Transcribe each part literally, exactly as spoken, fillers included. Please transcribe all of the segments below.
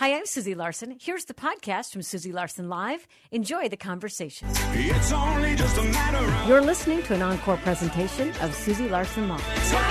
Hi, I'm Susie Larson. Here's the podcast from Susie Larson Live. Enjoy the conversation. It's only just a matter of... You're listening to an encore presentation of Susie Larson Live.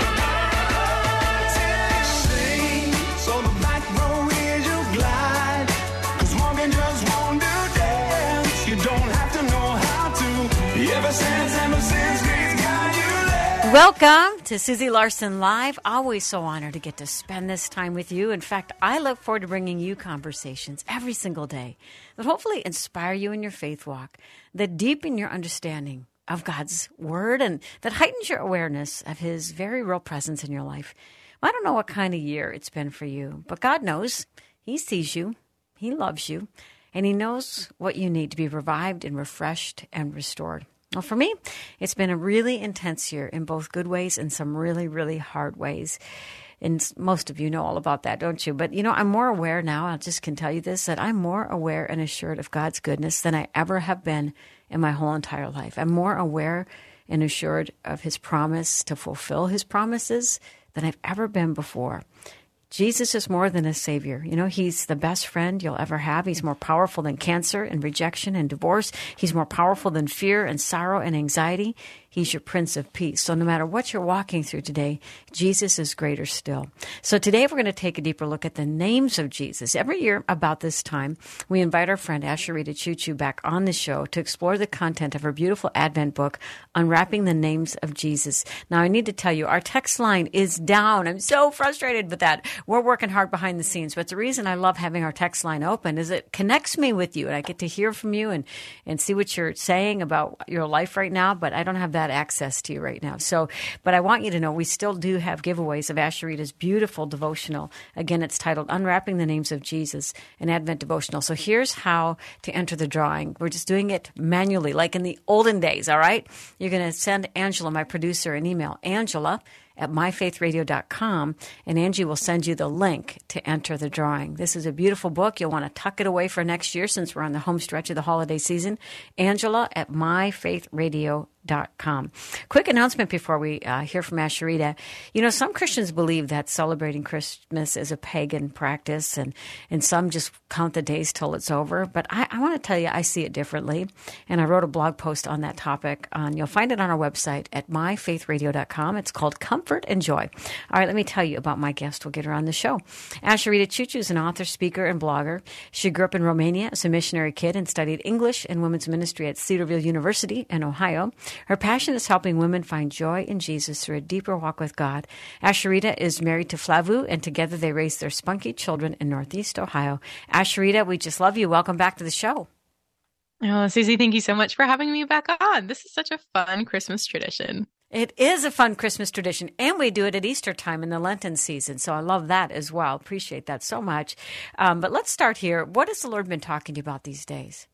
Sing, so the back row is your glide. 'Cause walking just won't do dance. You don't have to know how to. Ever since, ever since, God's got you there. Welcome to Susie Larson Live. Always so honored to get to spend this time with you. In fact, I look forward to bringing you conversations every single day that hopefully inspire you in your faith walk, that deepen your understanding of God's Word, and that heightens your awareness of His very real presence in your life. I don't know what kind of year it's been for you, but God knows. He sees you, He loves you, and He knows what you need to be revived and refreshed and restored. Well, for me, it's been a really intense year in both good ways and some really, really hard ways. And most of you know all about that, don't you? But, you know, I'm more aware now, I just can tell you this, that I'm more aware and assured of God's goodness than I ever have been in my whole entire life. I'm more aware and assured of His promise to fulfill His promises than I've ever been before. Jesus is more than a Savior. You know, He's the best friend you'll ever have. He's more powerful than cancer and rejection and divorce. He's more powerful than fear and sorrow and anxiety. He's your Prince of Peace. So no matter what you're walking through today, Jesus is greater still. So today we're going to take a deeper look at the names of Jesus. Every year about this time, we invite our friend Asheritah Choo Choo back on the show to explore the content of her beautiful Advent book, Unwrapping the Names of Jesus. Now, I need to tell you, our text line is down. I'm so frustrated with that. We're working hard behind the scenes, but the reason I love having our text line open is it connects me with you, and I get to hear from you and, and see what you're saying about your life right now, but I don't have that access to you right now. So, but I want you to know we still do have giveaways of Asheritah's beautiful devotional. Again, it's titled Unwrapping the Names of Jesus, an Advent devotional. So here's how to enter the drawing. We're just doing it manually, like in the olden days, all right? You're going to send Angela, my producer, an email, Angela at my faith radio dot com, and Angie will send you the link to enter the drawing. This is a beautiful book. You'll want to tuck it away for next year since we're on the home stretch of the holiday season. Angela at my faith radio dot com. Quick announcement before we uh, hear from Asheritah. You know, some Christians believe that celebrating Christmas is a pagan practice, and, and some just count the days till it's over. But I, I want to tell you, I see it differently, and I wrote a blog post on that topic. On, you'll find it on our website at my faith radio dot com. It's called Comfort and Joy. All right, let me tell you about my guest. We'll get her on the show. Asheritah Choo Choo is an author, speaker, and blogger. She grew up in Romania as a missionary kid and studied English and women's ministry at Cedarville University in Ohio. Her passion is helping women find joy in Jesus through a deeper walk with God. Asheritah is married to Flavu, and together they raise their spunky children in Northeast Ohio. Asheritah, we just love you. Welcome back to the show. Oh, Susie, thank you so much for having me back on. This is such a fun Christmas tradition. It is a fun Christmas tradition, and we do it at Easter time in the Lenten season, so I love that as well. Appreciate that so much. Um, but let's start here. What has the Lord been talking to you about these days?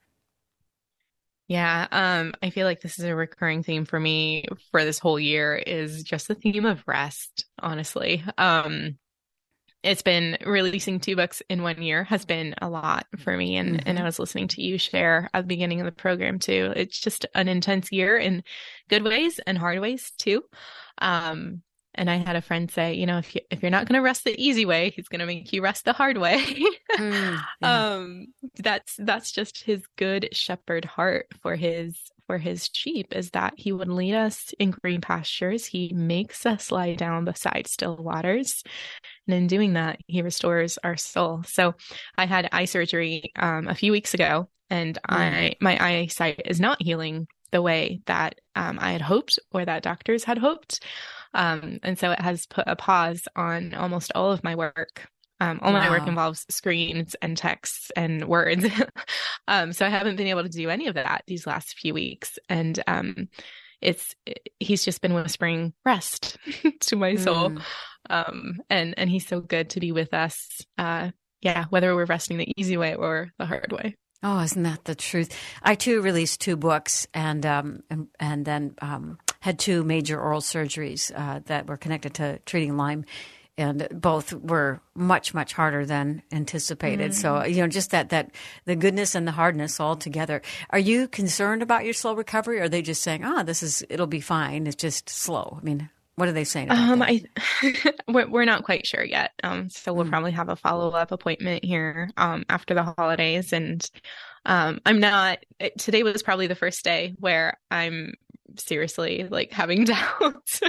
Yeah, um, I feel like this is a recurring theme for me for this whole year is just the theme of rest, honestly. Um, it's been releasing two books in one year has been a lot for me. And, mm-hmm. and I was listening to you share at the beginning of the program too. It's just an intense year in good ways and hard ways too. Um, And I had a friend say, you know, if you, if you're not going to rest the easy way, He's going to make you rest the hard way. mm, yeah. Um, that's that's just His good shepherd heart for His for His sheep, is that He would lead us in green pastures. He makes us lie down beside still waters, and in doing that, He restores our soul. So, I had eye surgery um, a few weeks ago, and mm. I my eyesight is not healing the way that um, I had hoped or that doctors had hoped. Um, and so it has put a pause on almost all of my work. Um, all wow. my work involves screens and texts and words. um, so I haven't been able to do any of that these last few weeks. And um, it's He's just been whispering rest to my soul. Mm. Um, and, and He's so good to be with us. Uh, yeah, whether we're resting the easy way or the hard way. Oh, isn't that the truth? I too released two books and um and, and then um had two major oral surgeries uh, that were connected to treating Lyme, and both were much much harder than anticipated. Mm-hmm. So you know, just that that the goodness and the hardness all together. Are you concerned about your slow recovery? Or are they just saying, "Ah, oh, this is it'll be fine. It's just slow"? I mean, What are they saying about Um, that? I we're, we're not quite sure yet. Um, so we'll Mm. probably have a follow-up appointment here um after the holidays, and um, I'm not. Today was probably the first day where I'm seriously like having doubts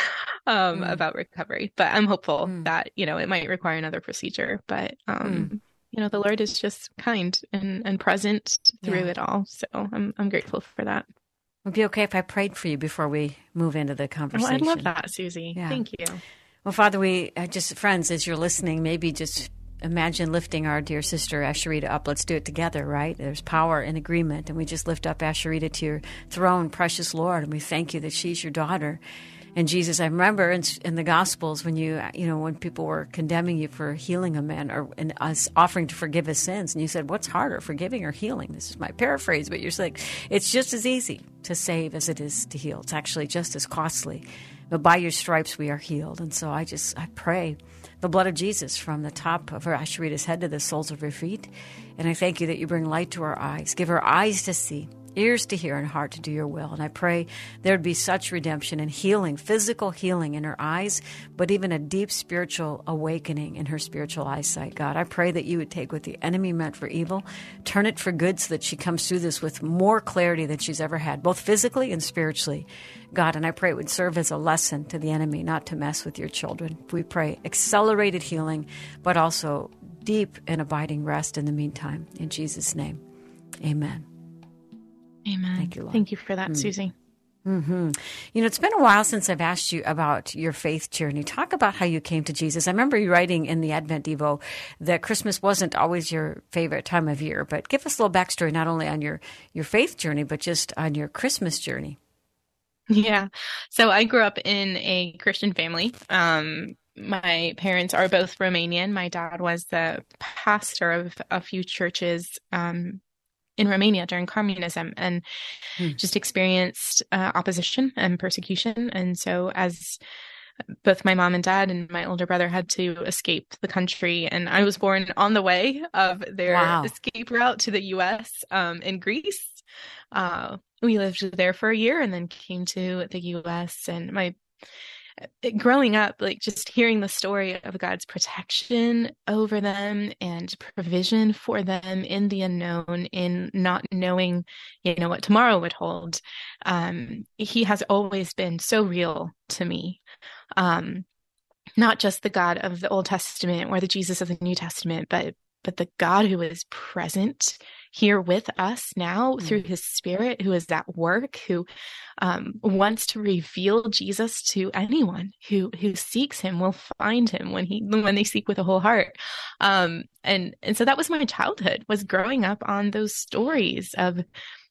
um Mm. about recovery, but I'm hopeful Mm. that, you know, it might require another procedure, but Mm. um, you know, the Lord is just kind and and present through Yeah. it all. So I'm I'm grateful for that. Would it be okay if I prayed for you before we move into the Oh, conversation? I'd love that, Susie. Yeah. Thank you. Well, Father, we uh, just, friends, as you're listening, maybe just imagine lifting our dear sister Asherita up. Let's do it together, right? There's power in agreement. And we just lift up Asherita to your throne, precious Lord. And we thank you that she's your daughter. And Jesus, I remember in, in the Gospels when you, you know, when people were condemning you for healing a man or and us offering to forgive his sins, and you said, "What's harder, forgiving or healing?" This is my paraphrase, but you're like, it's just as easy to save as it is to heal. It's actually just as costly. But by your stripes we are healed. And so I just I pray the blood of Jesus from the top of her Asherita's head to the soles of her feet. And I thank you that you bring light to her eyes. Give her eyes to see, ears to hear, and heart to do your will. And I pray there'd be such redemption and healing, physical healing in her eyes, but even a deep spiritual awakening in her spiritual eyesight. God, I pray that you would take what the enemy meant for evil, turn it for good so that she comes through this with more clarity than she's ever had, both physically and spiritually. God, and I pray it would serve as a lesson to the enemy not to mess with your children. We pray accelerated healing, but also deep and abiding rest in the meantime. In Jesus' name, amen. Amen. Thank you, Lord. Thank you for that, Mm. Susie. Mm-hmm. You know, it's been a while since I've asked you about your faith journey. Talk about how you came to Jesus. I remember you writing in the Advent Devo that Christmas wasn't always your favorite time of year, but give us a little backstory, not only on your, your faith journey, but just on your Christmas journey. Yeah. So I grew up in a Christian family. Um, my parents are both Romanian. My dad was the pastor of a few churches um, in Romania during communism, and Hmm. just experienced uh, opposition and persecution. And so as both my mom and dad and my older brother had to escape the country, and I was born on the way of their Wow. escape route to the U S um, in Greece. Uh, we lived there for a year and then came to the U S, and my growing up, like just hearing the story of God's protection over them and provision for them in the unknown, in not knowing, you know, what tomorrow would hold. Um, he has always been so real to me. Um, not just the God of the Old Testament or the Jesus of the New Testament, but but the God who is present here with us now Mm. through his Spirit, who is at work, who um, wants to reveal Jesus to anyone who who seeks him will find him when he when they seek with a whole heart. Um, and and so that was my childhood, was growing up on those stories of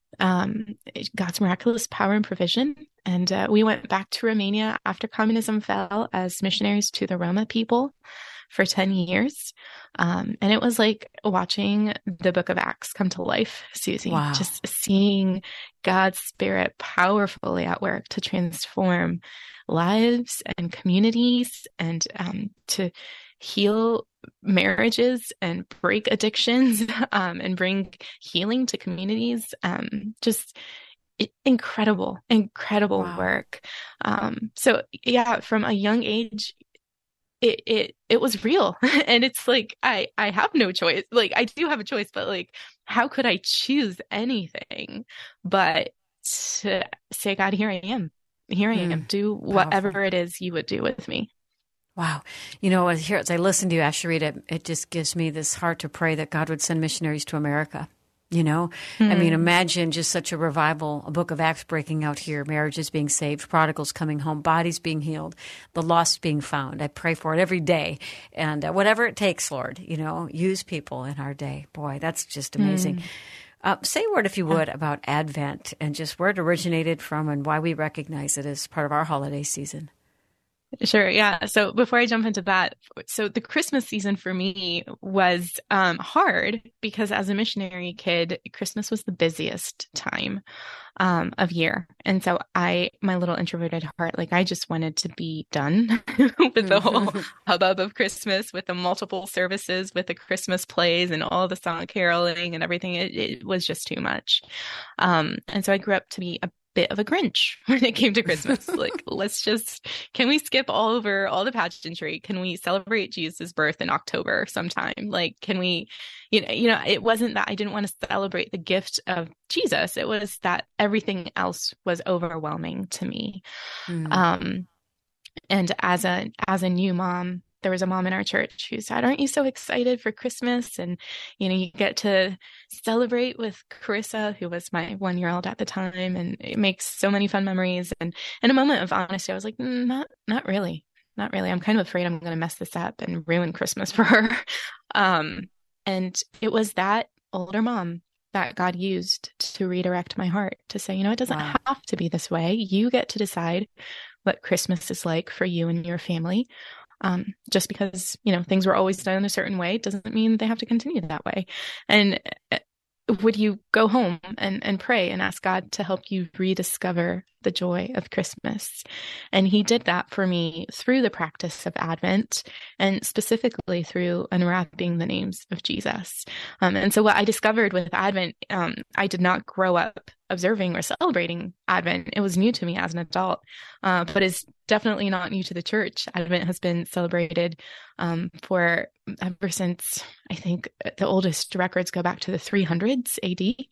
um, God's miraculous power and provision. And uh, we went back to Romania after communism fell as missionaries to the Roma people for ten years. Um, and it was like watching the book of Acts come to life, Susie. Wow. Just seeing God's Spirit powerfully at work to transform lives and communities, and um, to heal marriages and break addictions um, and bring healing to communities. Um, just it, incredible, incredible Wow. work. Um, so yeah, from a young age, it it it was real. And it's like I I have no choice. Like I do have a choice, but like how could I choose anything but to say, God, here I am. Here I Mm. am. Do whatever it is you would do with me. Wow. You know, as here as I listen to you, Asherita, it just gives me this heart to pray that God would send missionaries to America. You know, I mean, imagine just such a revival, a book of Acts breaking out here, marriages being saved, prodigals coming home, bodies being healed, the lost being found. I pray for it every day. And uh, whatever it takes, Lord, you know, use people in our day. Boy, that's just amazing. Uh, say a word, if you would, about Advent and just where it originated from and why we recognize it as part of our holiday season. Sure. Yeah. So before I jump into that, so the Christmas season for me was um, hard because as a missionary kid, Christmas was the busiest time um, of year. And so I, my little introverted heart, like I just wanted to be done with the whole hubbub of Christmas, with the multiple services, with the Christmas plays and all the song caroling and everything. It, it was just too much. Um, and so I grew up to be a bit of a Grinch when it came to Christmas. Like, let's just, can we skip all over all the pageantry? Can we celebrate Jesus' birth in October sometime? Like, can we, you know, you know, it wasn't that I didn't want to celebrate the gift of Jesus. It was that everything else was overwhelming to me. Mm. Um, and as a, as a new mom, there was a mom in our church who said, aren't you so excited for Christmas? And, you know, you get to celebrate with Carissa, who was my one-year-old at the time, and it makes so many fun memories. And in a moment of honesty, I was like, mm, not, not really, not really. I'm kind of afraid I'm going to mess this up and ruin Christmas for her. Um, and it was that older mom that God used to redirect my heart to say, you know, it doesn't wow. have to be this way. You get to decide what Christmas is like for you and your family. Um, just because, you know, things were always done a certain way doesn't mean they have to continue that way. And would you go home and, and pray and ask God to help you rediscover the joy of Christmas? And he did that for me through the practice of Advent, and specifically through unwrapping the names of Jesus. Um, and so what I discovered with Advent, um, I did not grow up observing or celebrating Advent. It was new to me as an adult, uh, but is definitely not new to the church. Advent has been celebrated um, for ever since, I think the oldest records go back to the three hundreds A D.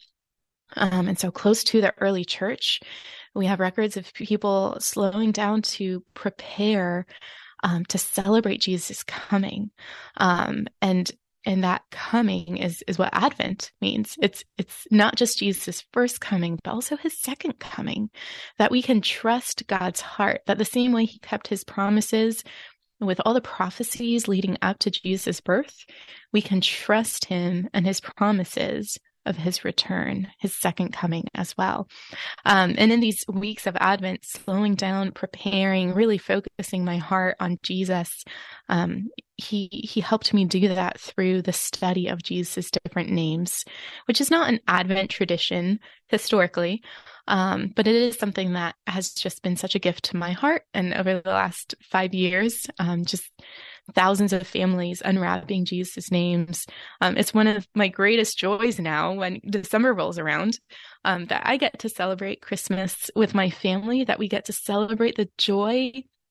Um, and so close to the early church, we have records of people slowing down to prepare um, to celebrate Jesus' coming. Um, and And that coming is is what Advent means. It's it's not just Jesus' first coming, but also his second coming, that we can trust God's heart, that the same way he kept his promises with all the prophecies leading up to Jesus' birth, we can trust him and his promises of his return, his second coming as well. Um, and in these weeks of Advent, slowing down, preparing, really focusing my heart on Jesus, um, he he helped me do that through the study of Jesus' different names, which is not an Advent tradition historically, um, but it is something that has just been such a gift to my heart. And over the last five years, um, just thousands of families unwrapping Jesus' names. Um, it's one of my greatest joys now when December rolls around, um, that I get to celebrate Christmas with my family, that we get to celebrate the joy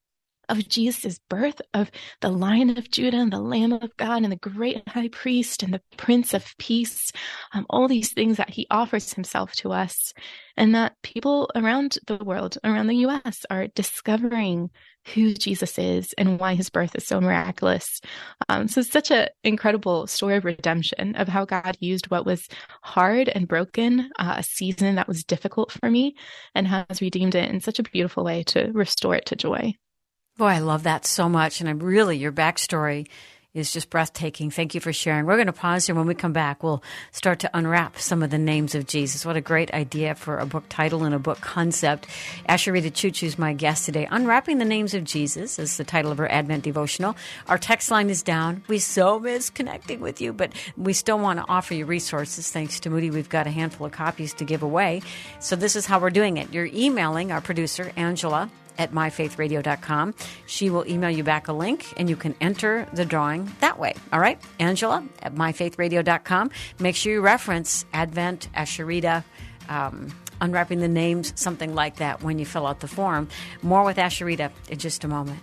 of Jesus' birth, of the Lion of Judah and the Lamb of God and the great high priest and the Prince of Peace, um, all these things that he offers himself to us, and that people around the world, around the U S, are discovering who Jesus is and why his birth is so miraculous. Um, so it's such an incredible story of redemption, of how God used what was hard and broken, uh, a season that was difficult for me, and has redeemed it in such a beautiful way to restore it to joy. Boy, I love that so much. And I'm really, your backstory is just breathtaking. Thank you for sharing. We're going to pause here. When we come back, we'll start to unwrap some of the names of Jesus. What a great idea for a book title and a book concept. Asheritah Ciuciu is my guest today. Unwrapping the Names of Jesus is the title of her Advent devotional. Our text line is down. We so miss connecting with you, but we still want to offer you resources. Thanks to Moody, we've got a handful of copies to give away. So this is how we're doing it. You're emailing our producer, Angela, at my faith radio dot com. She will email you back a link, and you can enter the drawing that way. All right? Angela at my faith radio dot com. Make sure you reference Advent, Asheritah, um, unwrapping the names, something like that when you fill out the form. More with Asheritah in just a moment.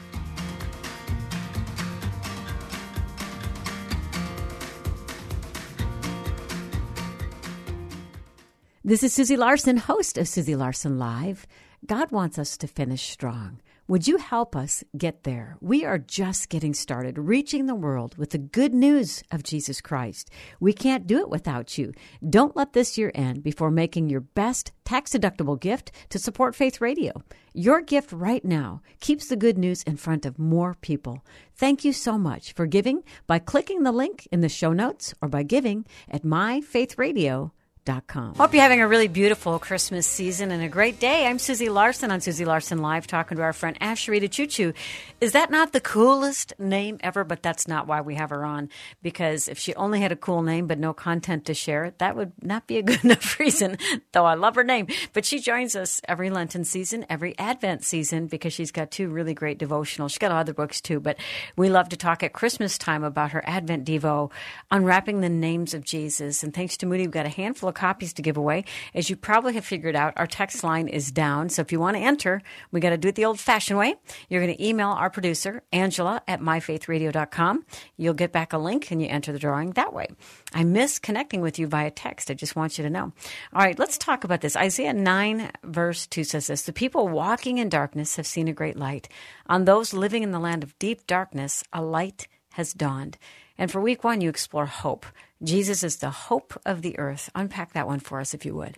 This is Susie Larson, host of Susie Larson Live. God wants us to finish strong. Would you help us get there? We are just getting started, reaching the world with the good news of Jesus Christ. We can't do it without you. Don't let this year end before making your best tax-deductible gift to support Faith Radio. Your gift right now keeps the good news in front of more people. Thank you so much for giving by clicking the link in the show notes or by giving at my faith radio dot com. Hope you're having a really beautiful Christmas season and a great day. I'm Susie Larson on Susie Larson Live, talking to our friend Asheritah Ciuciu. Is that not the coolest name ever? But that's not why we have her on, because if she only had a cool name but no content to share, that would not be a good enough reason, though I love her name. But she joins us every Lenten season, every Advent season, because she's got two really great devotionals. She's got other books too, but we love to talk at Christmas time about her Advent Devo, unwrapping the names of Jesus. And thanks to Moody, we've got a handful of copies to give away. As you probably have figured out, our text line is down. So if you want to enter, we got to do it the old-fashioned way. You're going to email our producer, Angela, at my faith radio dot com. You'll get back a link and you enter the drawing that way. I miss connecting with you via text. I just want you to know. All right, let's talk about this. Isaiah nine, verse two says this: the people walking in darkness have seen a great light. On those living in the land of deep darkness, a light has dawned. And for week one, you explore hope. Jesus is the hope of the earth. Unpack that one for us, if you would.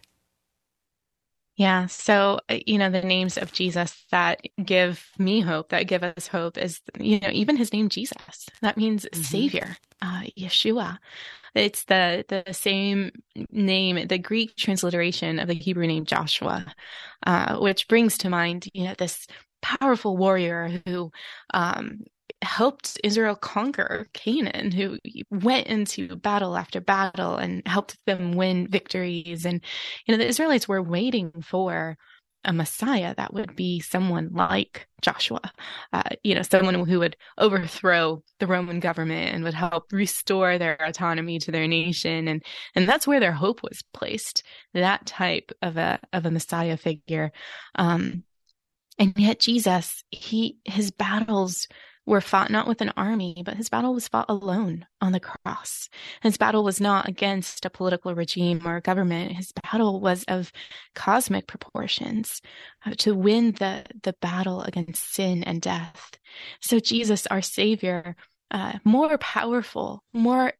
Yeah. So, you know, the names of Jesus that give me hope, that give us hope is, you know, even his name, Jesus, that means mm-hmm. Savior, uh, Yeshua. It's the, the same name, the Greek transliteration of the Hebrew name Joshua, uh, which brings to mind, you know, this powerful warrior who, um, helped Israel conquer Canaan, who went into battle after battle and helped them win victories. And, you know, the Israelites were waiting for a Messiah that would be someone like Joshua, uh, you know, someone who would overthrow the Roman government and would help restore their autonomy to their nation. And, and that's where their hope was placed, that type of a, of a Messiah figure. Um, and yet Jesus, he, his battles were fought not with an army, but his battle was fought alone on the cross. His battle was not against a political regime or a government. His battle was of cosmic proportions, uh, to win the, the battle against sin and death. So Jesus, our Savior, uh, more powerful, more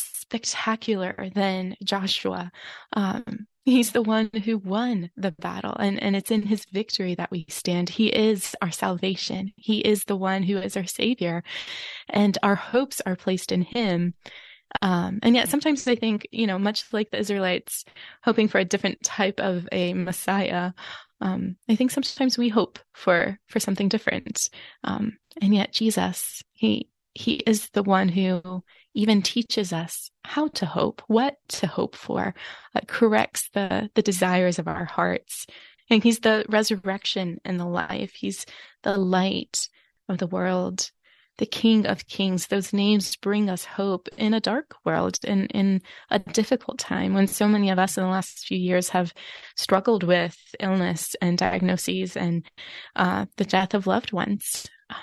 spectacular than Joshua, um, he's the one who won the battle, and, and it's in his victory that we stand. He is our salvation. He is the one who is our Savior, and our hopes are placed in him. Um, and yet sometimes I think, you know, much like the Israelites hoping for a different type of a Messiah, um, I think sometimes we hope for, for something different. Um, and yet Jesus, he, he is the one who even teaches us how to hope, what to hope for, uh, corrects the, the desires of our hearts. And he's the resurrection and the life. He's the light of the world, the King of Kings. Those names bring us hope in a dark world, in, in a difficult time when so many of us in the last few years have struggled with illness and diagnoses and uh, the death of loved ones.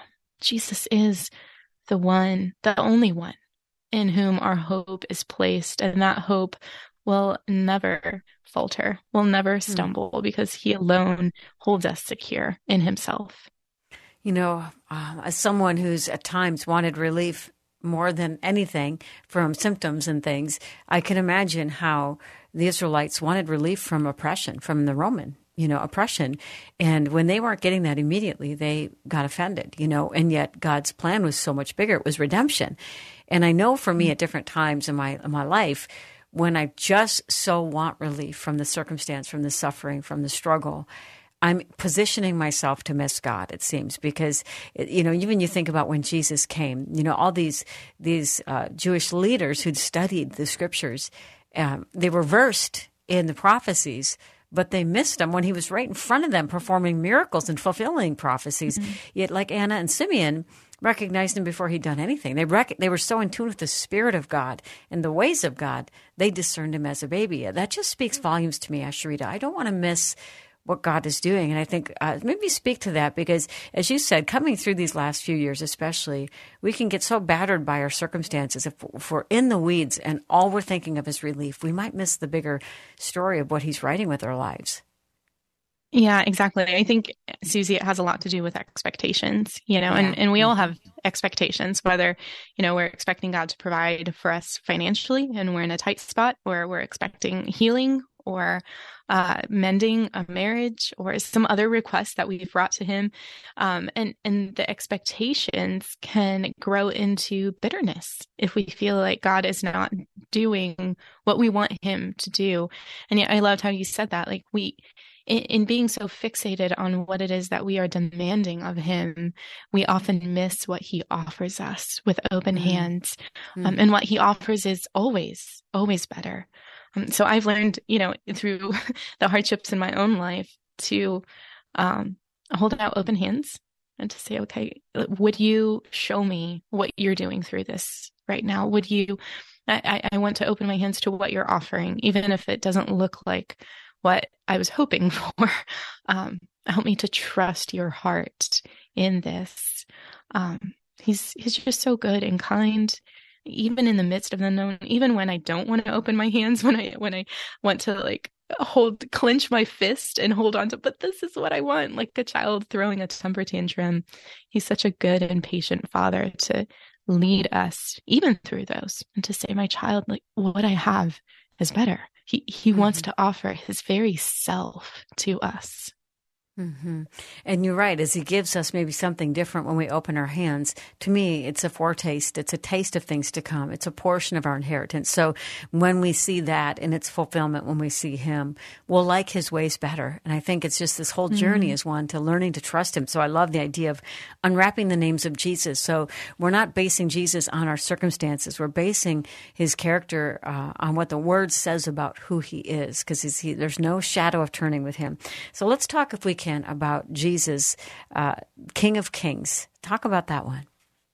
Jesus is the one, the only one in whom our hope is placed, and that hope will never falter, will never stumble, mm. because he alone holds us secure in himself. You know, uh, as someone who's at times wanted relief more than anything from symptoms and things, I can imagine how the Israelites wanted relief from oppression, from the Roman, you know, oppression. And when they weren't getting that immediately, they got offended, you know, and yet God's plan was so much bigger. It was redemption. And I know for me at different times in my in my life, when I just so want relief from the circumstance, from the suffering, from the struggle, I'm positioning myself to miss God, it seems, because, you know, even you think about when Jesus came, you know, all these these uh, Jewish leaders who'd studied the scriptures, um, they were versed in the prophecies, but they missed him when he was right in front of them performing miracles and fulfilling prophecies. Mm-hmm. Yet like Anna and Simeon recognized him before he'd done anything. They rec- they were so in tune with the Spirit of God and the ways of God, they discerned him as a baby. That just speaks volumes to me, Asheritah. I don't want to miss what God is doing. And I think uh, maybe speak to that because, as you said, coming through these last few years especially, we can get so battered by our circumstances. If, if we're in the weeds and all we're thinking of is relief, we might miss the bigger story of what he's writing with our lives. Yeah, exactly. I think, Susie, it has a lot to do with expectations, you know, yeah. and, and we all have expectations, whether, you know, we're expecting God to provide for us financially and we're in a tight spot, or we're expecting healing or uh, mending a marriage or some other request that we've brought to him. Um, and, and the expectations can grow into bitterness if we feel like God is not doing what we want him to do. And yet I loved how you said that, like we, in, in being so fixated on what it is that we are demanding of him, we often miss what he offers us with open mm-hmm. hands. Mm-hmm. Um, and what he offers is always, always better. Um, so I've learned, you know, through the hardships in my own life to um, hold out open hands and to say, okay, would you show me what you're doing through this right now? Would you I, I want to open my hands to what you're offering, even if it doesn't look like what I was hoping for. Um, help me to trust your heart in this. Um, he's he's just so good and kind, even in the midst of the unknown, even when I don't want to open my hands, when I when I want to like hold, clench my fist and hold on to, but this is what I want, like a child throwing a temper tantrum. He's such a good and patient father to lead us even through those, and to say, my child, like what I have is better. He he mm-hmm. wants to offer his very self to us. Mm-hmm. And you're right, as he gives us maybe something different when we open our hands, to me, it's a foretaste. It's a taste of things to come. It's a portion of our inheritance. So when we see that in its fulfillment, when we see him, we'll like his ways better. And I think it's just this whole journey mm-hmm. is one to learning to trust him. So I love the idea of unwrapping the names of Jesus. So we're not basing Jesus on our circumstances. We're basing his character uh, on what the word says about who he is, because he, there's no shadow of turning with him. So let's talk, if we can, about Jesus, uh, King of Kings. Talk about that one.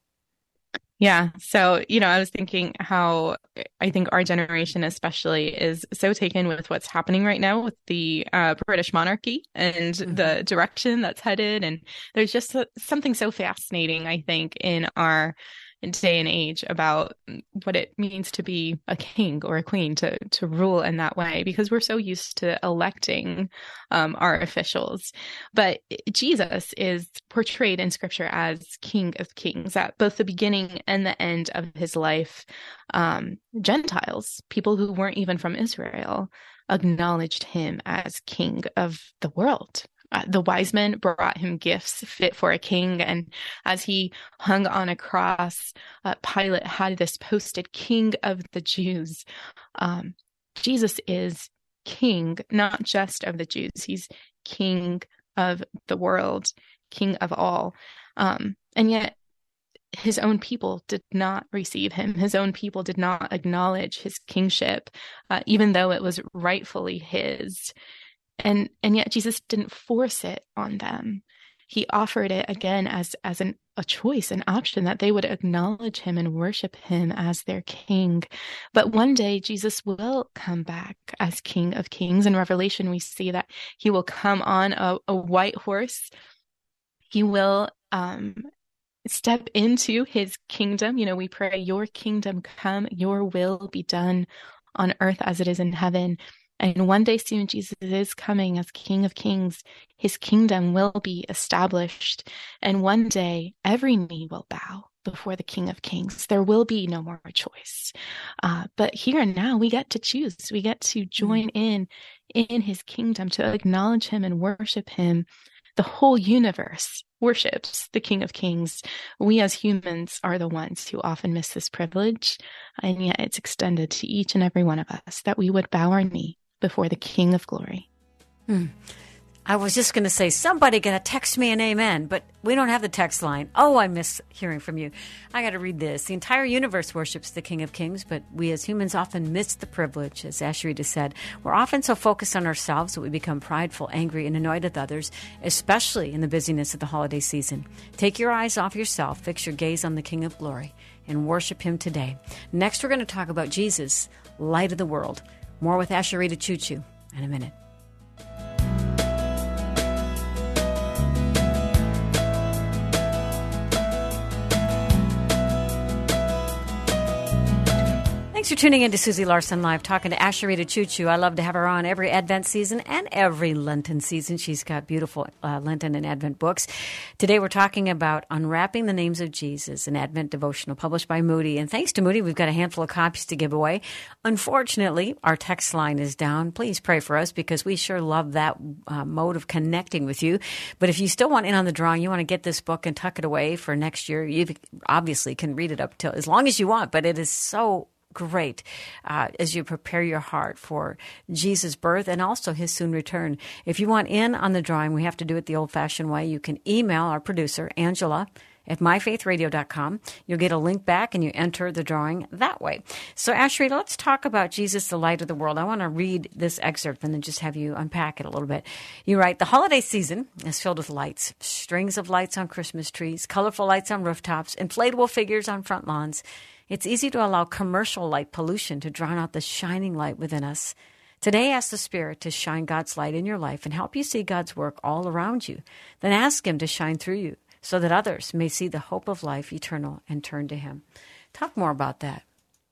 Yeah. So, you know, I was thinking how I think our generation especially is so taken with what's happening right now with the uh, British monarchy and mm-hmm. the direction that's headed. And there's just a, something so fascinating, I think, in our day and age about what it means to be a king or a queen, to to rule in that way, because we're so used to electing um, our officials. But Jesus is portrayed in Scripture as King of Kings. At both the beginning and the end of his life, um, Gentiles, people who weren't even from Israel, acknowledged him as King of the world. Uh, the wise men brought him gifts fit for a king, and as he hung on a cross, uh, Pilate had this posted, King of the Jews. Um, Jesus is king, not just of the Jews. He's king of the world, king of all. Um, and yet his own people did not receive him. His own people did not acknowledge his kingship, uh, even though it was rightfully his. And and yet Jesus didn't force it on them. He offered it again as as an, a choice, an option, that they would acknowledge him and worship him as their king. But one day Jesus will come back as King of Kings. In Revelation, we see that he will come on a, a white horse. He will um, step into his kingdom. You know, we pray, your kingdom come, your will be done on earth as it is in heaven. And one day soon, Jesus is coming as King of Kings. His kingdom will be established. And one day, every knee will bow before the King of Kings. There will be no more choice. Uh, but here and now, we get to choose. We get to join in in his kingdom, to acknowledge him and worship him. The whole universe worships the King of Kings. We as humans are the ones who often miss this privilege. And yet it's extended to each and every one of us, that we would bow our knee before the King of Glory. Hmm. I was just going to say, somebody going to text me an amen, but we don't have the text line. Oh, I miss hearing from you. I got to read this. The entire universe worships the King of Kings, but we as humans often miss the privilege, as Asheritah said. We're often so focused on ourselves that we become prideful, angry, and annoyed with others, especially in the busyness of the holiday season. Take your eyes off yourself, fix your gaze on the King of Glory, and worship him today. Next, we're going to talk about Jesus, light of the world. More with Asheritah Ciuciu in a minute. Thanks for tuning in to Susie Larson Live, talking to Asheritah Ciuciu. I love to have her on every Advent season and every Lenten season. She's got beautiful uh, Lenten and Advent books. Today we're talking about Unwrapping the Names of Jesus, an Advent devotional published by Moody. And thanks to Moody, we've got a handful of copies to give away. Unfortunately, our text line is down. Please pray for us, because we sure love that uh, mode of connecting with you. But if you still want in on the drawing, you want to get this book and tuck it away for next year, you obviously can read it up till as long as you want, but it is so great uh, as you prepare your heart for Jesus' birth and also his soon return. If you want in on the drawing, we have to do it the old-fashioned way. You can email our producer, Angela, at my faith radio dot com. You'll get a link back and you enter the drawing that way. So, Asheritah, let's talk about Jesus, the light of the world. I want to read this excerpt and then just have you unpack it a little bit. You write, the holiday season is filled with lights, strings of lights on Christmas trees, colorful lights on rooftops, inflatable figures on front lawns. It's easy to allow commercial light pollution to drown out the shining light within us. Today, ask the Spirit to shine God's light in your life and help you see God's work all around you. Then ask Him to shine through you so that others may see the hope of life eternal and turn to Him. Talk more about that.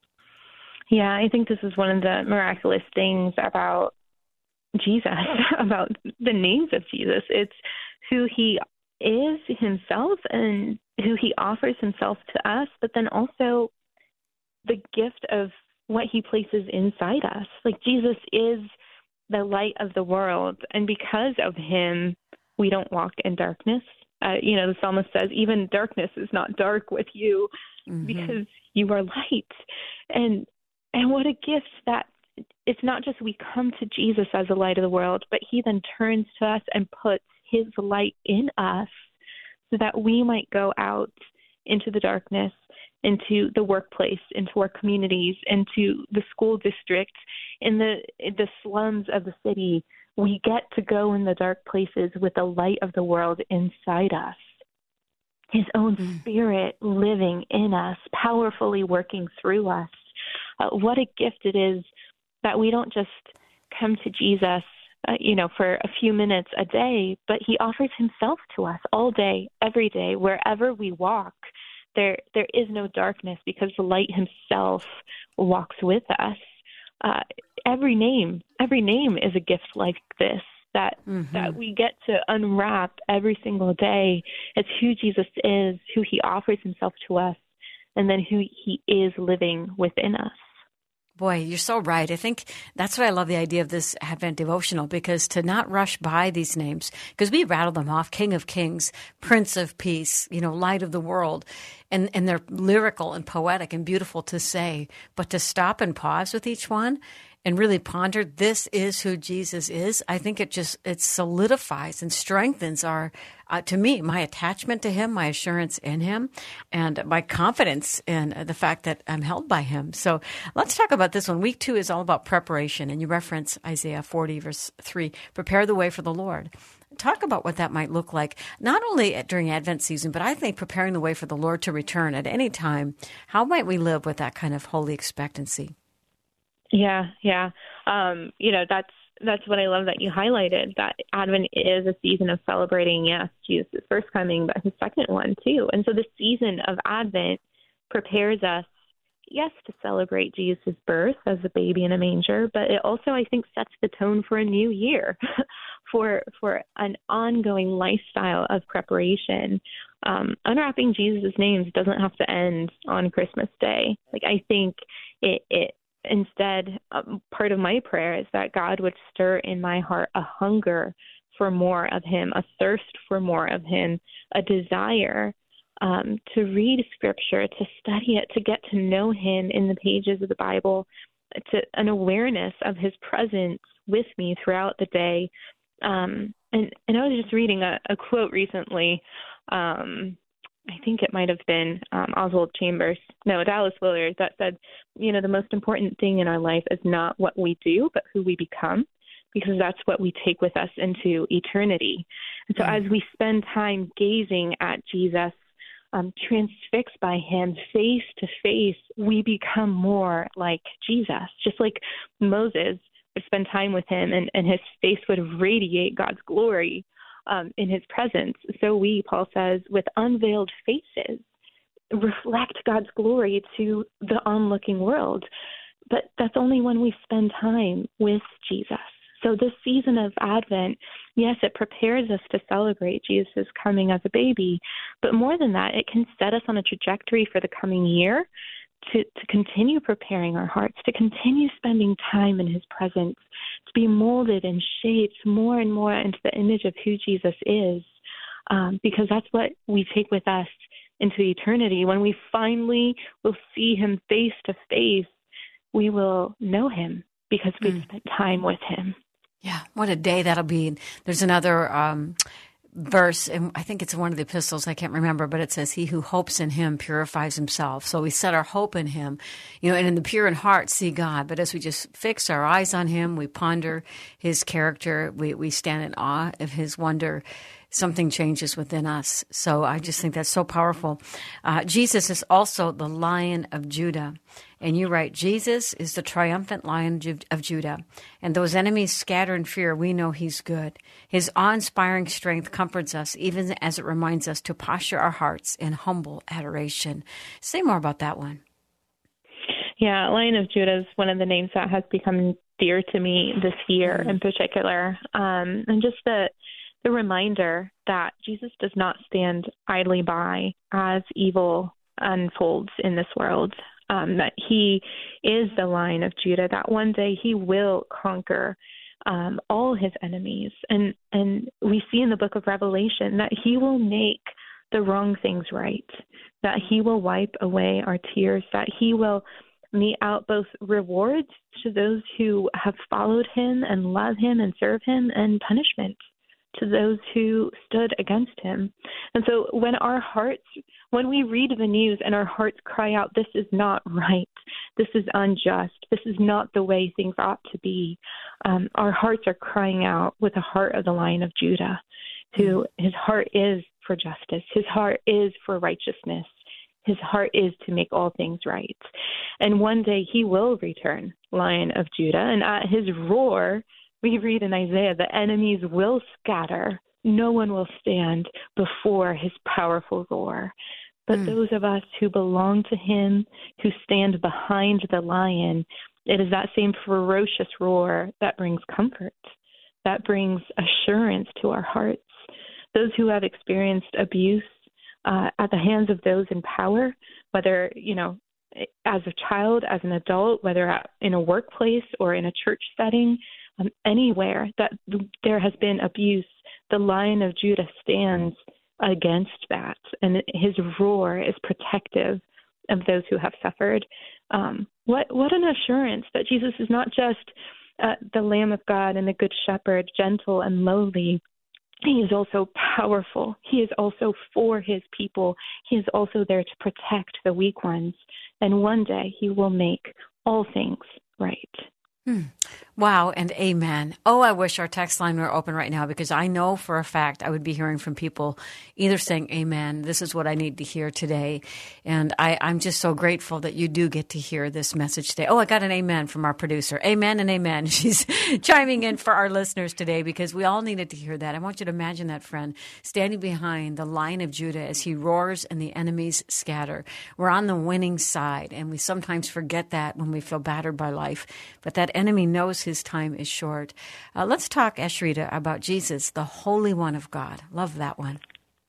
Yeah, I think this is one of the miraculous things about Jesus, about the names of Jesus. It's who He is Himself and who He offers Himself to us, but then also the gift of what He places inside us. Like, Jesus is the light of the world, and because of Him, we don't walk in darkness. Uh, you know, the psalmist says, even darkness is not dark with you, mm-hmm. because you are light. And and what a gift that it's not just we come to Jesus as the light of the world, but He then turns to us and puts His light in us so that we might go out into the darkness, into the workplace, into our communities, into the school district, in the in the slums of the city. We get to go in the dark places with the light of the world inside us. His own mm. Spirit living in us, powerfully working through us. Uh, what a gift it is that we don't just come to Jesus, uh, you know, for a few minutes a day, but He offers Himself to us all day, every day, wherever we walk. There, there is no darkness because the light Himself walks with us. Uh, every name, every name is a gift like this that mm-hmm. that we get to unwrap every single day. It's who Jesus is, who He offers Himself to us, and then who He is living within us. Boy, you're so right. I think that's why I love the idea of this Advent devotional, because to not rush by these names, because we rattle them off, King of Kings, Prince of Peace, you know, Light of the World, and, and they're lyrical and poetic and beautiful to say, but to stop and pause with each one and really ponder, this is who Jesus is. I think it just, it solidifies and strengthens our, uh, to me, my attachment to Him, my assurance in Him, and my confidence in the fact that I'm held by Him. So let's talk about this one. Week two is all about preparation, and you reference Isaiah forty, verse three, prepare the way for the Lord. Talk about what that might look like, not only during Advent season, but I think preparing the way for the Lord to return at any time. How might we live with that kind of holy expectancy? Yeah, yeah. Um, you know, that's that's what I love that you highlighted, that Advent is a season of celebrating, yes, Jesus' first coming, but His second one too. And so the season of Advent prepares us, yes, to celebrate Jesus' birth as a baby in a manger, but it also, I think, sets the tone for a new year, for for an ongoing lifestyle of preparation. Um, unwrapping Jesus' names doesn't have to end on Christmas Day. Like, I think it, it Instead, um, part of my prayer is that God would stir in my heart a hunger for more of Him, a thirst for more of Him, a desire um, to read Scripture, to study it, to get to know Him in the pages of the Bible, to an awareness of His presence with me throughout the day. Um, and, and I was just reading a, a quote recently. Um, I think it might have been um, Oswald Chambers, no, Dallas Willard, that said, you know, the most important thing in our life is not what we do, but who we become, because that's what we take with us into eternity. And so mm-hmm. as we spend time gazing at Jesus, um, transfixed by Him, face to face, we become more like Jesus. Just like Moses would spend time with Him and, and his face would radiate God's glory Um, in His presence. So we, Paul says, with unveiled faces, reflect God's glory to the onlooking world. But that's only when we spend time with Jesus. So this season of Advent, yes, it prepares us to celebrate Jesus' coming as a baby. But more than that, it can set us on a trajectory for the coming year to, to continue preparing our hearts, to continue spending time in His presence, to be molded and shaped more and more into the image of who Jesus is, um, because that's what we take with us into eternity. When we finally will see Him face to face, we will know Him because we've mm. spent time with Him. Yeah, what a day that'll be. There's another um, verse, and I think it's one of the epistles, I can't remember, but it says, he who hopes in Him purifies himself. So we set our hope in Him, you know, and in the pure in heart see God. But as we just fix our eyes on Him, we ponder His character, we, we stand in awe of His wonder. something changes within us. So I just think that's so powerful. Uh, Jesus is also the Lion of Judah. And you're right, Jesus is the triumphant Lion of Judah. And those enemies scatter in fear, we know he's good. His awe-inspiring strength comforts us, even as it reminds us to posture our hearts in humble adoration. Say more about that one. Yeah, Lion of Judah is one of the names that has become dear to me this year mm-hmm. in particular. Um, and just the the reminder that Jesus does not stand idly by as evil unfolds in this world, um, that he is the Lion of Judah, that one day he will conquer um, all his enemies. And, and we see in the book of Revelation that he will make the wrong things right, that he will wipe away our tears, that he will mete out both rewards to those who have followed him and love him and serve him, and punishment to those who stood against him. And so when our hearts, when we read the news and our hearts cry out, this is not right, this is unjust, this is not the way things ought to be, um, our hearts are crying out with the heart of the Lion of Judah, who his heart is for justice, his heart is for righteousness, his heart is to make all things right. And one day he will return, Lion of Judah, and at his roar, we read in Isaiah, the enemies will scatter. No one will stand before his powerful roar. But mm. those of us who belong to him, who stand behind the lion, it is that same ferocious roar that brings comfort, that brings assurance to our hearts. Those who have experienced abuse uh, at the hands of those in power, whether, you know, as a child, as an adult, whether at, in a workplace or in a church setting, Um, anywhere that there has been abuse, the Lion of Judah stands against that, and his roar is protective of those who have suffered. Um, what what an assurance that Jesus is not just uh, the Lamb of God and the Good Shepherd, gentle and lowly. He is also powerful. He is also for his people. He is also there to protect the weak ones. And one day he will make all things right. Hmm. Wow, and amen. Oh, I wish our text line were open right now, because I know for a fact I would be hearing from people either saying, amen, this is what I need to hear today. And I, I'm just so grateful that you do get to hear this message today. Oh, I got an amen from our producer. Amen and amen. She's chiming in for our listeners today, because we all needed to hear that. I want you to imagine that, friend, standing behind the Lion of Judah as he roars and the enemies scatter. We're on the winning side, and we sometimes forget that when we feel battered by life. But that enemy knows his time is short. Uh, let's talk, Ashrita, about Jesus, the Holy One of God. Love that one.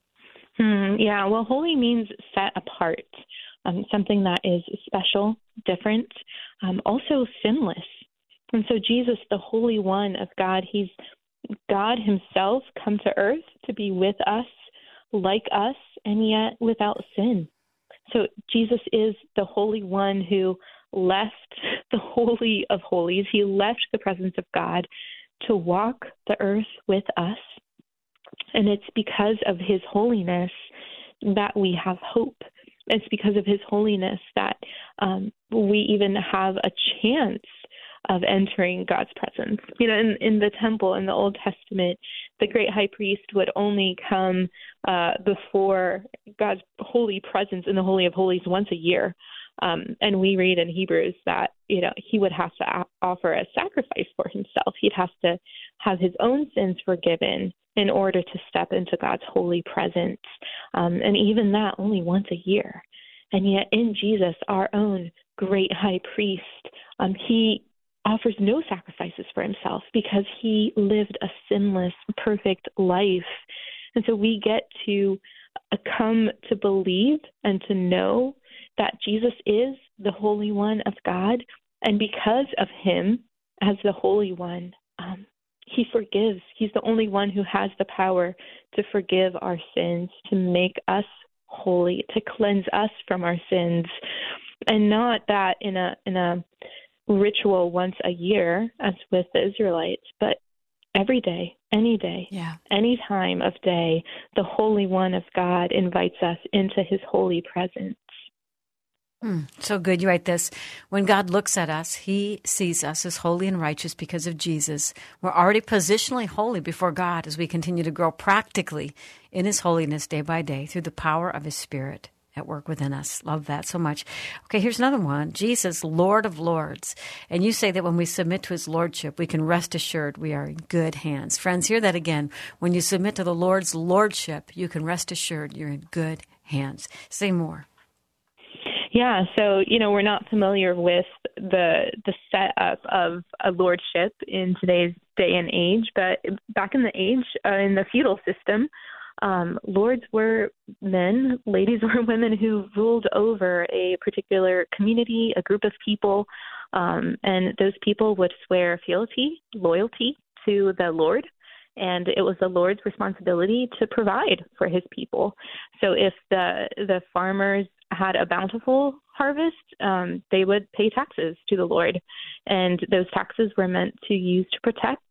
Hmm, yeah, well, holy means set apart, um, something that is special, different, um, also sinless. And so Jesus, the Holy One of God, he's God himself come to earth to be with us, like us, and yet without sin. So Jesus is the Holy One who left the Holy of Holies. He left the presence of God to walk the earth with us. And it's because of his holiness that we have hope. It's because of his holiness that um, we even have a chance of entering God's presence. You know, in, in the temple, in the Old Testament, the great high priest would only come uh, before God's holy presence in the Holy of Holies once a year. Um, and we read in Hebrews that, you know, he would have to a- offer a sacrifice for himself. He'd have to have his own sins forgiven in order to step into God's holy presence. Um, and even that only once a year. And yet in Jesus, our own great high priest, um, he offers no sacrifices for himself because he lived a sinless, perfect life. And so we get to uh, come to believe and to know that Jesus is the Holy One of God. And because of him, as the Holy One, um, he forgives. He's the only one who has the power to forgive our sins, to make us holy, to cleanse us from our sins. And not that in a in a ritual once a year, as with the Israelites, but every day, any day, yeah. any time of day, the Holy One of God invites us into his holy presence. Hmm, so good. You write this. When God looks at us, he sees us as holy and righteous because of Jesus. We're already positionally holy before God as we continue to grow practically in his holiness day by day through the power of his Spirit at work within us. Love that so much. Okay, here's another one. Jesus, Lord of Lords. And you say that when we submit to his lordship, we can rest assured we are in good hands. Friends, hear that again. When you submit to the Lord's lordship, you can rest assured you're in good hands. Say more. Yeah, so, you know, we're not familiar with the the setup of a lordship in today's day and age, but back in the age, uh, in the feudal system, um, lords were men, ladies were women who ruled over a particular community, a group of people, um, and those people would swear fealty, loyalty to the Lord. And it was the Lord's responsibility to provide for his people. So if the the farmers had a bountiful harvest, um, they would pay taxes to the Lord. And those taxes were meant to use to protect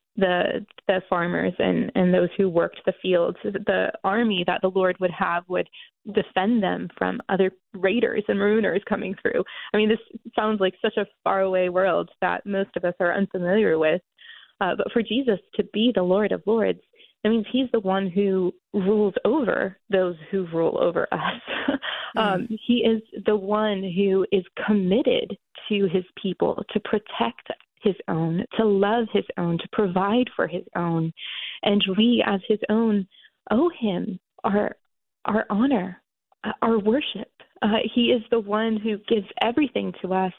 the the farmers and, and those who worked the fields. The army that the Lord would have would defend them from other raiders and marooners coming through. I mean, this sounds like such a faraway world that most of us are unfamiliar with. Uh, but for Jesus to be the Lord of Lords, that means he's the one who rules over those who rule over us. um, mm. He is the one who is committed to his people, to protect his own, to love his own, to provide for his own. And we as his own owe him our, our honor, our worship. Uh, he is the one who gives everything to us,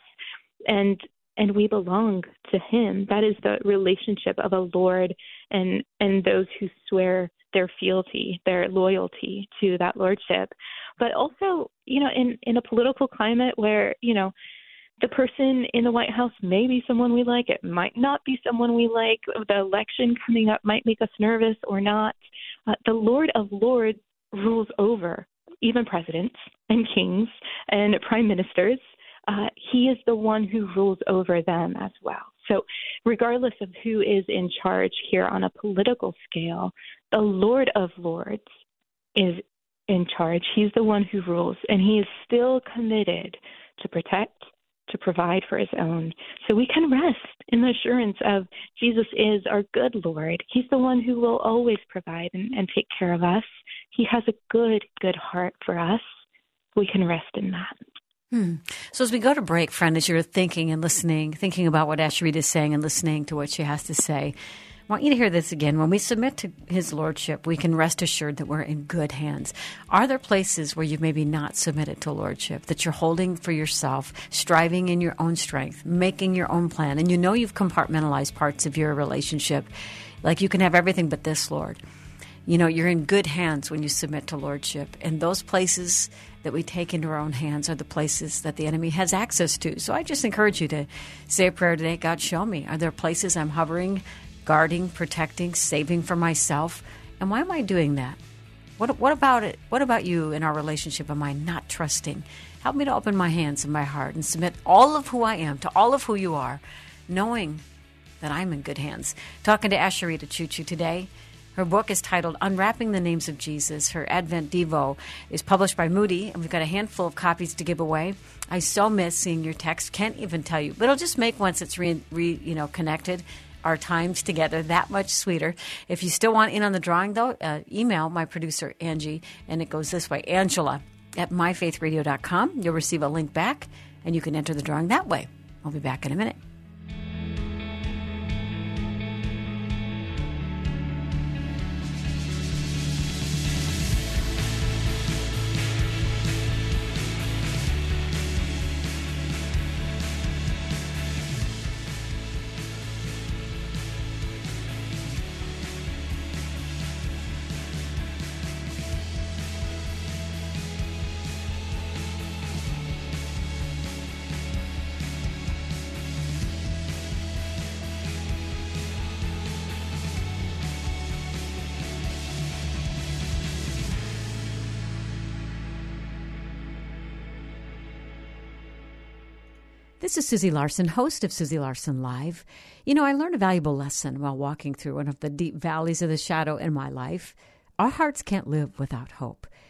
and and we belong to him. That is the relationship of a Lord and and those who swear their fealty, their loyalty to that lordship. But also, you know, in, in a political climate where, you know, the person in the White House may be someone we like, it might not be someone we like, the election coming up might make us nervous or not. Uh, the Lord of Lords rules over even presidents and kings and prime ministers. Uh, he is the one who rules over them as well. So regardless of who is in charge here on a political scale, the Lord of Lords is in charge. He's the one who rules, and he is still committed to protect, to provide for his own. So we can rest in the assurance of Jesus is our good Lord. He's the one who will always provide and, and take care of us. He has a good, good heart for us. We can rest in that. Hmm. So as we go to break, friend, as you're thinking and listening, thinking about what Asheritah is saying and listening to what she has to say, I want you to hear this again. When we submit to his lordship, we can rest assured that we're in good hands. Are there places where you've maybe not submitted to lordship, that you're holding for yourself, striving in your own strength, making your own plan, and you know you've compartmentalized parts of your relationship, like you can have everything but this, Lord? You know, you're in good hands when you submit to lordship. And those places that we take into our own hands are the places that the enemy has access to. So I just encourage you to say a prayer today. God, show me. Are there places I'm hovering, guarding, protecting, saving for myself? And why am I doing that? What, what about it? What about you in our relationship? Am I not trusting? Help me to open my hands and my heart and submit all of who I am to all of who you are, knowing that I'm in good hands. Talking to Asheritah Ciuciu today. Her book is titled Unwrapping the Names of Jesus. Her Advent Devo is published by Moody, and we've got a handful of copies to give away. I so miss seeing your text. Can't even tell you. But it'll just make, once it's re, re, you know, connected, our times together that much sweeter. If you still want in on the drawing, though, uh, email my producer, Angie, and it goes this way, Angela at my faith radio dot com. You'll receive a link back, and you can enter the drawing that way. I'll be back in a minute. This is Susie Larson, host of Susie Larson Live. You know, I learned a valuable lesson while walking through one of the deep valleys of the shadow in my life. Our hearts can't live without hope.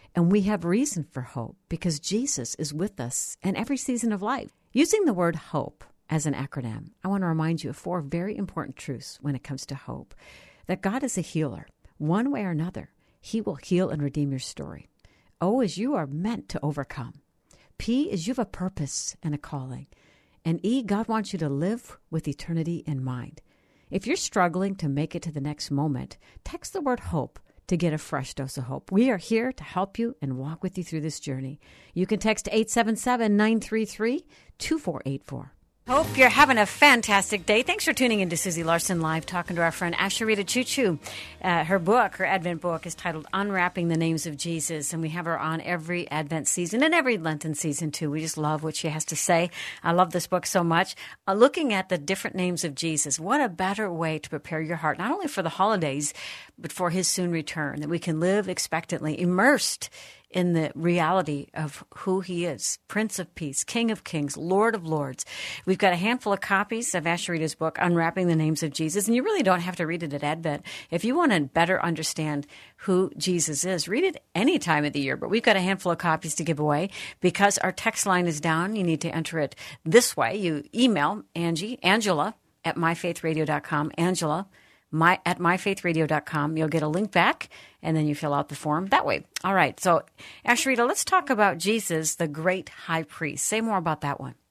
And we have reason for hope because Jesus is with us in every season of life. Using the word hope as an acronym, I want to remind you of four very important truths when it comes to hope. That God is a healer. One way or another, he will heal and redeem your story. O is you are meant to overcome. P is you have a purpose and a calling. And E, God wants you to live with eternity in mind. If you're struggling to make it to the next moment, text the word hope to get a fresh dose of hope. We are here to help you and walk with you through this journey. You can text eight seven seven, nine three three, two four eight four. Hope you're having a fantastic day. Thanks for tuning in to Susie Larson Live, talking to our friend Asheritah Ciuciu. Uh, her book, her Advent book, is titled Unwrapping the Names of Jesus, and we have her on every Advent season and every Lenten season, too. We just love what she has to say. I love this book so much. Uh, looking at the different names of Jesus, what a better way to prepare your heart, not only for the holidays, but for his soon return, that we can live expectantly, immersed in the reality of who he is, Prince of Peace, King of Kings, Lord of Lords. We've got a handful of copies of Asheritah's book, Unwrapping the Names of Jesus, and you really don't have to read it at Advent. If you want to better understand who Jesus is, read it any time of the year, but we've got a handful of copies to give away. Because our text line is down, you need to enter it this way. You email Angie, Angela, at my faith radio dot com, Angela, My, at my faith radio dot com. You'll get a link back, and then you fill out the form that way. All right. So, Asheritah, let's talk about Jesus, the great high priest. Say more about that one.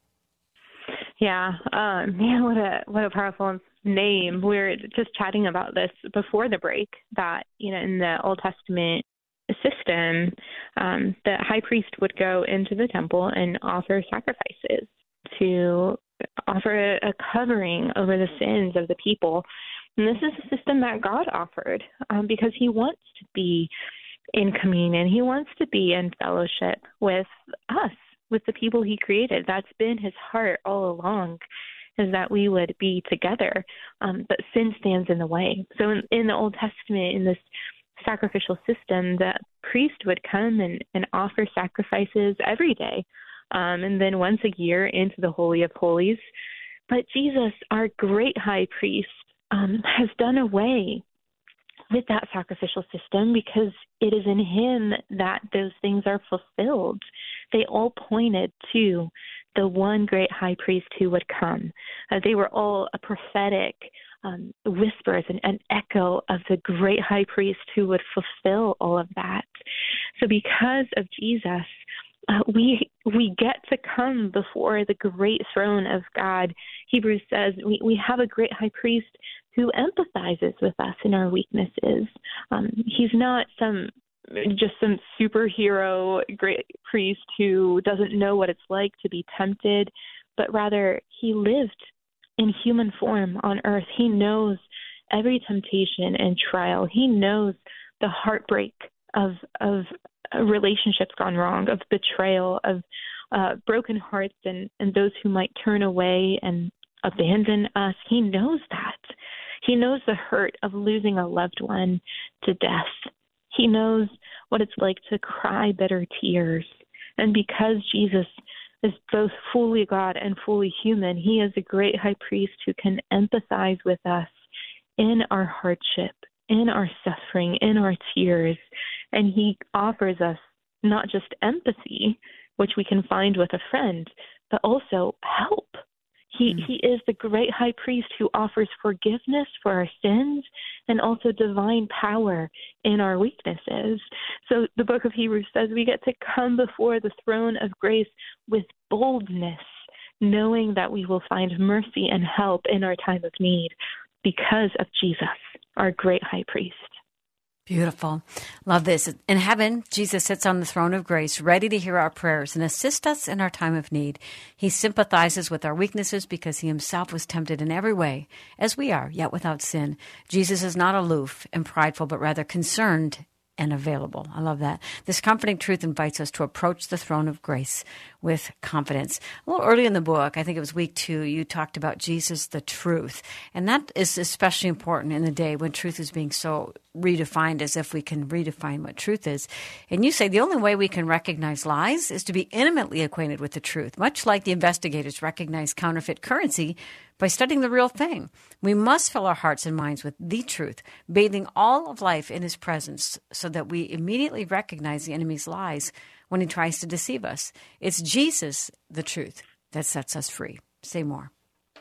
Yeah. Uh, man, what a what a powerful name. We were just chatting about this before the break, that, you know, in the Old Testament system, um, the high priest would go into the temple and offer sacrifices to offer a, a covering over the sins of the people. And this is a system that God offered um, because he wants to be in communion. He wants to be in fellowship with us, with the people he created. That's been his heart all along, is that we would be together. Um, but sin stands in the way. So in, in the Old Testament, in this sacrificial system, the priest would come and, and offer sacrifices every day, um, and then once a year into the Holy of Holies. But Jesus, our great high priest, Um, has done away with that sacrificial system because it is in him that those things are fulfilled. They all pointed to the one great high priest who would come. Uh, they were all a prophetic um, whispers and an echo of the great high priest who would fulfill all of that. So because of Jesus, Uh, we we get to come before the great throne of God. Hebrews says we, we have a great high priest who empathizes with us in our weaknesses. Um, he's not some just some superhero great priest who doesn't know what it's like to be tempted, but rather he lived in human form on earth. He knows every temptation and trial. He knows the heartbreak of of relationships gone wrong, of betrayal, of uh, broken hearts, and, and those who might turn away and abandon us. He knows that. He knows the hurt of losing a loved one to death. He knows what it's like to cry bitter tears. And because Jesus is both fully God and fully human, he is a great high priest who can empathize with us in our hardship, in our suffering, in our tears. And he offers us not just empathy, which we can find with a friend, but also help. He mm. he is the great high priest who offers forgiveness for our sins and also divine power in our weaknesses. So the book of Hebrews says we get to come before the throne of grace with boldness, knowing that we will find mercy and help in our time of need because of Jesus, our great high priest. Beautiful. Love this. In heaven, Jesus sits on the throne of grace, ready to hear our prayers and assist us in our time of need. He sympathizes with our weaknesses because he himself was tempted in every way, as we are, yet without sin. Jesus is not aloof and prideful, but rather concerned and available. I love that. This comforting truth invites us to approach the throne of grace with confidence. A little early in the book, I think it was week two, you talked about Jesus, the truth. And that is especially important in the day when truth is being so redefined as if we can redefine what truth is. And you say the only way we can recognize lies is to be intimately acquainted with the truth, much like the investigators recognize counterfeit currency by studying the real thing. We must fill our hearts and minds with the truth, bathing all of life in his presence so that we immediately recognize the enemy's lies when he tries to deceive us. It's Jesus, the truth, that sets us free. Say more.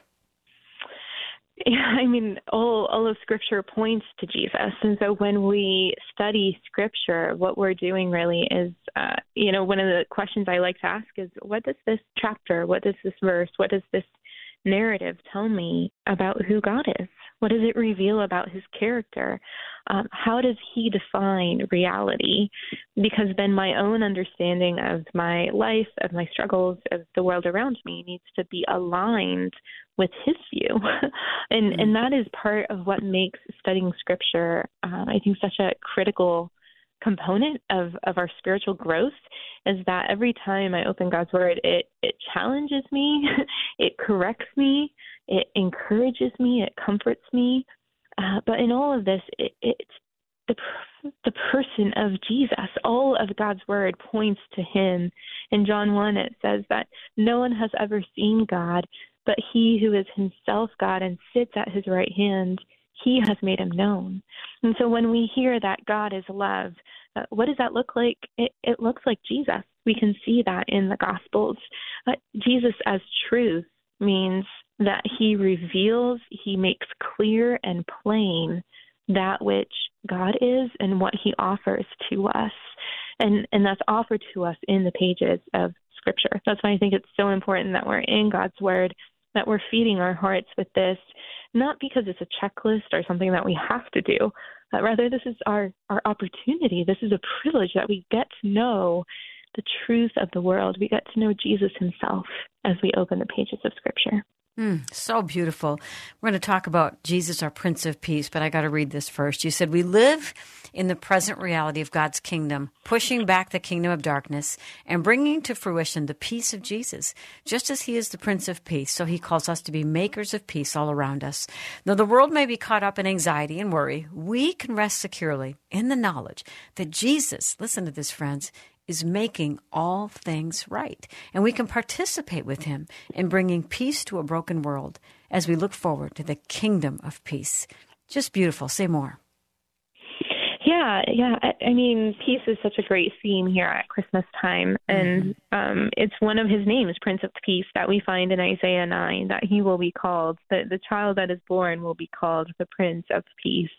Yeah, I mean, all, all of Scripture points to Jesus. And so when we study Scripture, what we're doing really is, uh, you know, one of the questions I like to ask is, what does this chapter, what does this verse, what does this narrative tell me about who God is? What does it reveal about his character? Um, how does he define reality? Because then my own understanding of my life, of my struggles, of the world around me needs to be aligned with his view. and mm-hmm. and that is part of what makes studying Scripture, uh, I think, such a critical component of, of our spiritual growth, is that every time I open God's Word, it, it challenges me, it corrects me, it encourages me, it comforts me. Uh, but in all of this, it, it's the, the person of Jesus. All of God's Word points to him. In John one, it says that no one has ever seen God, but he who is himself God and sits at his right hand, he has made him known. And so when we hear that God is love, uh, what does that look like? It, it looks like Jesus. We can see that in the Gospels. Uh, Jesus as truth means that he reveals, he makes clear and plain that which God is and what he offers to us. And, and that's offered to us in the pages of Scripture. That's why I think it's so important that we're in God's Word, that we're feeding our hearts with this, not because it's a checklist or something that we have to do, but rather this is our, our opportunity. This is a privilege that we get to know the truth of the world. We get to know Jesus himself as we open the pages of Scripture. Mm, so beautiful. We're going to talk about Jesus, our Prince of Peace, but I got to read this first. You said, we live in the present reality of God's kingdom, pushing back the kingdom of darkness and bringing to fruition the peace of Jesus. Just as he is the Prince of Peace, so he calls us to be makers of peace all around us. Though the world may be caught up in anxiety and worry, we can rest securely in the knowledge that Jesus, listen to this, friends, is making all things right. And we can participate with him in bringing peace to a broken world as we look forward to the kingdom of peace. Just beautiful. Say more. Yeah, yeah. I, I mean, peace is such a great theme here at Christmas time. And mm-hmm. um, it's one of his names, Prince of Peace, that we find in Isaiah nine, that he will be called, the, the child that is born will be called the Prince of Peace.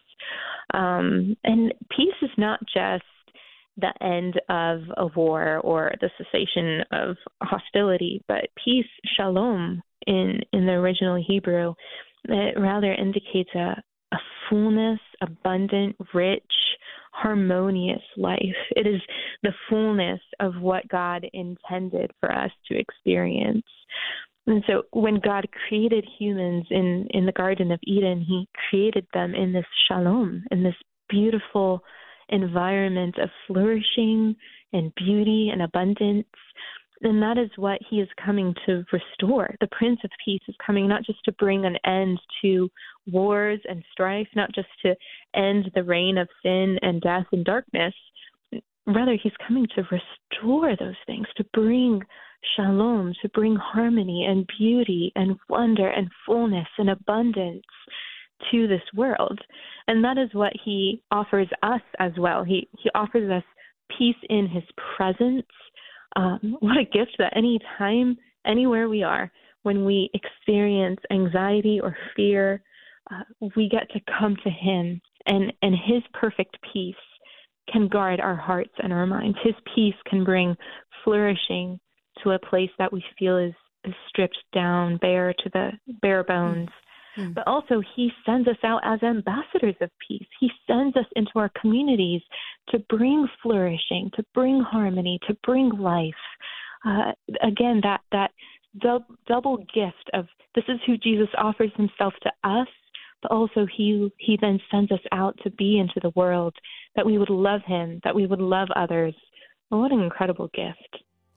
Um, and peace is not just the end of a war or the cessation of hostility, but peace, shalom, in, in the original Hebrew, it rather indicates a, a fullness, abundant, rich, harmonious life. It is the fullness of what God intended for us to experience. And so when God created humans in, in the Garden of Eden, he created them in this shalom, in this beautiful environment of flourishing and beauty and abundance. And that is what he is coming to restore. The Prince of Peace is coming not just to bring an end to wars and strife, not just to end the reign of sin and death and darkness. Rather, he's coming to restore those things, to bring shalom, to bring harmony and beauty and wonder and fullness and abundance to this world. And that is what he offers us as well. He he offers us peace in his presence. Um, what a gift that any time, anywhere we are, when we experience anxiety or fear, uh, we get to come to him, and, and his perfect peace can guard our hearts and our minds. His peace can bring flourishing to a place that we feel is, is stripped down, bare to the bare bones. Mm-hmm. But also he sends us out as ambassadors of peace. He sends us into our communities to bring flourishing, to bring harmony, to bring life. Uh, again, that, that dub, double gift of this is who Jesus offers himself to us, but also he, he then sends us out to be into the world, that we would love him, that we would love others. Well, what an incredible gift.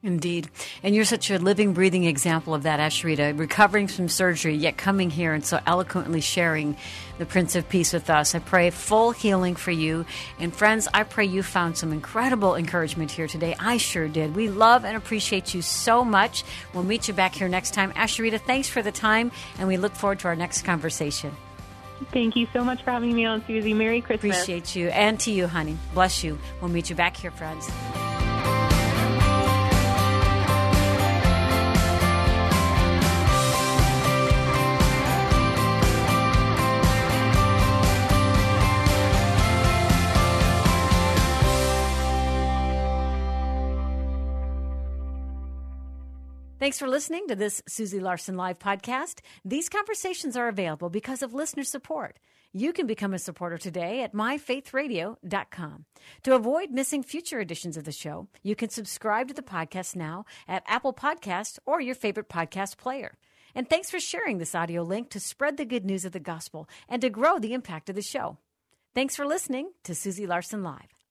Indeed. And you're such a living, breathing example of that, Asheritah, recovering from surgery, yet coming here and so eloquently sharing the Prince of Peace with us. I pray full healing for you. And friends, I pray you found some incredible encouragement here today. I sure did. We love and appreciate you so much. We'll meet you back here next time. Asheritah, thanks for the time, and we look forward to our next conversation. Thank you so much for having me on, Susie. Merry Christmas. Appreciate you. And to you, honey. Bless you. We'll meet you back here, friends. Thanks for listening to this Susie Larson Live podcast. These conversations are available because of listener support. You can become a supporter today at my faith radio dot com. To avoid missing future editions of the show, you can subscribe to the podcast now at Apple Podcasts or your favorite podcast player. And thanks for sharing this audio link to spread the good news of the gospel and to grow the impact of the show. Thanks for listening to Susie Larson Live.